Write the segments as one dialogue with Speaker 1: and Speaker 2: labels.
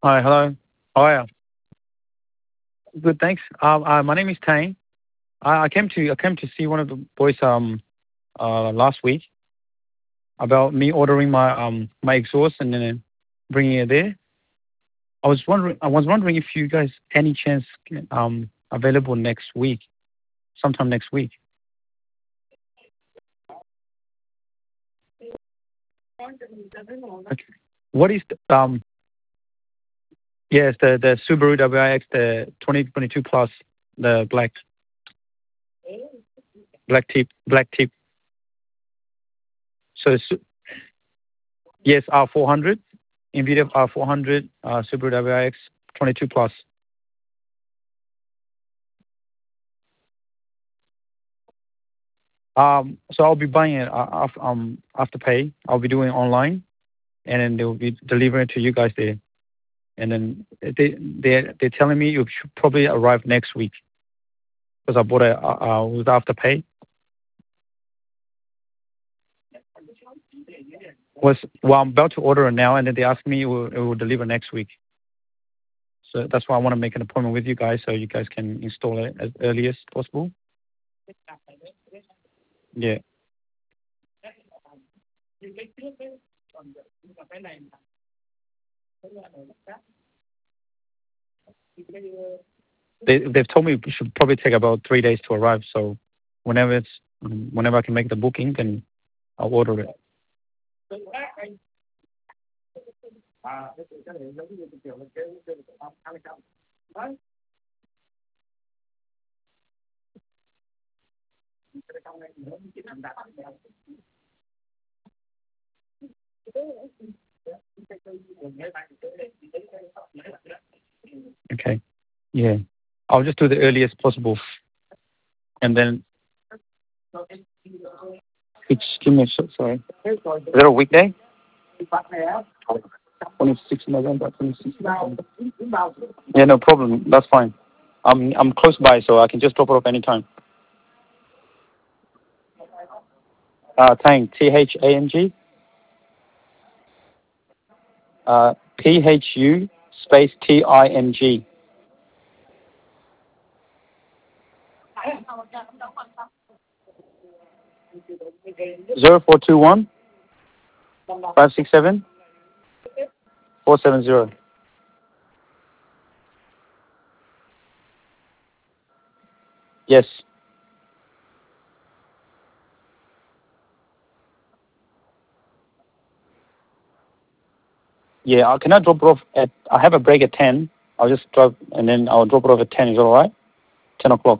Speaker 1: Hi, hello. How are you? Good, thanks. My name is Tang. I came to see one of the boys last week about me ordering my exhaust and then bringing it there. I was wondering if you guys any chance available next week, sometime next week. Okay. What is yes, the Subaru WRX, the 2022 plus, the black tip. So yes, R400, NVIDIA R400, Subaru WRX 22 plus. So I'll be buying it after pay. I'll be doing it online, and then they will be delivering it to you guys there. And then they're telling me it should probably arrive next week because I bought it with after pay. Well, I'm about to order it now, and then they asked me it will deliver next week. So that's why I want to make an appointment with you guys so you guys can install it as early as possible. Yeah. They've told me it should probably take about 3 days to arrive. So whenever I can make the booking, then I'll order it. Okay. Yeah. I'll just do the earliest possible, and then it's give me sorry. Is that a weekday? 26 November. 26 November. Yeah, no problem. That's fine. I'm close by, so I can just drop it off anytime. Tang, THANG, PHU space TING. 0421 567 470. Yes. Yeah. Can I drop it off at? I have a break at 10. I'll just drop and then I'll drop it off at 10. Is that all right? 10 o'clock.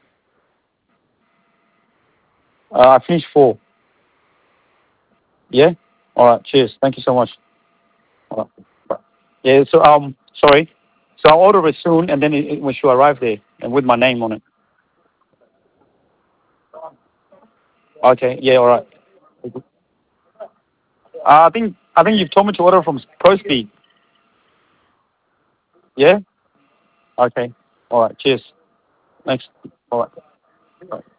Speaker 1: I finished 4. Yeah. All right. Cheers. Thank you so much. All right. Bye. Yeah. So sorry. So I'll order it soon, and then when she arrive there, and with my name on it. Okay. Yeah. All right. I think you've told me to order from ProSpeed. Yeah. Okay. All right. Cheers. Thanks. All right. All right.